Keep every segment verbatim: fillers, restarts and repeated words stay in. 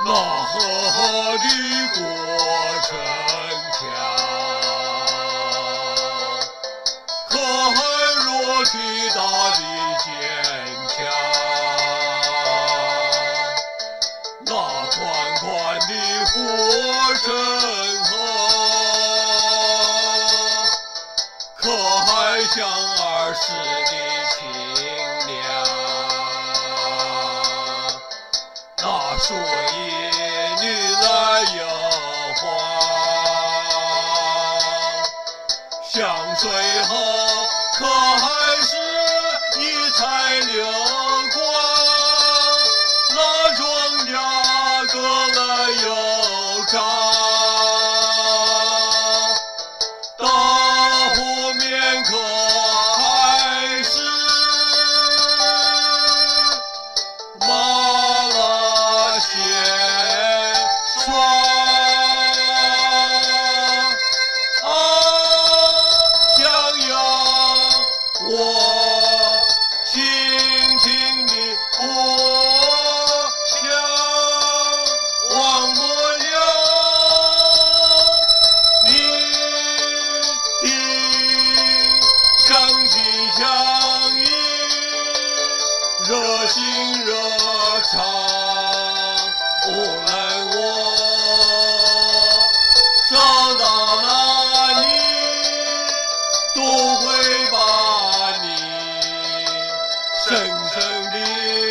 那河里过城墙，可恨若替大地坚强。那宽宽的护城河，可还像儿时的清凉。那树叶女来又黄，香水后可还是一彩流光。那庄稼割了又长，大湖面可还是麻辣鲜爽啊！想要我轻轻地过向，忘不了你的相亲相依，热心热肠。无论我走到哪里，都会把你深深地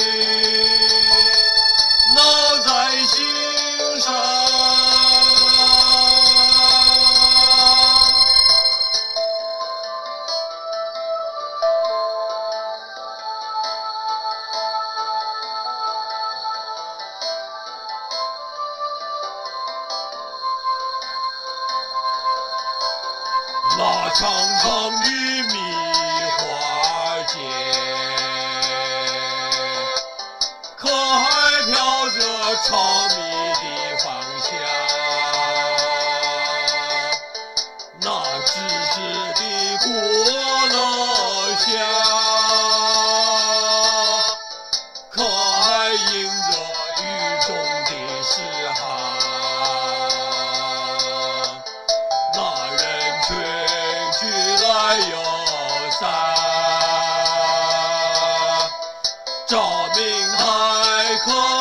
烙在心上。那长长的蜜花间，可还飘着炒米的芳香。那直直的鼓楼下，可还映着雨中的诗行。那人群聚来又散，照明台可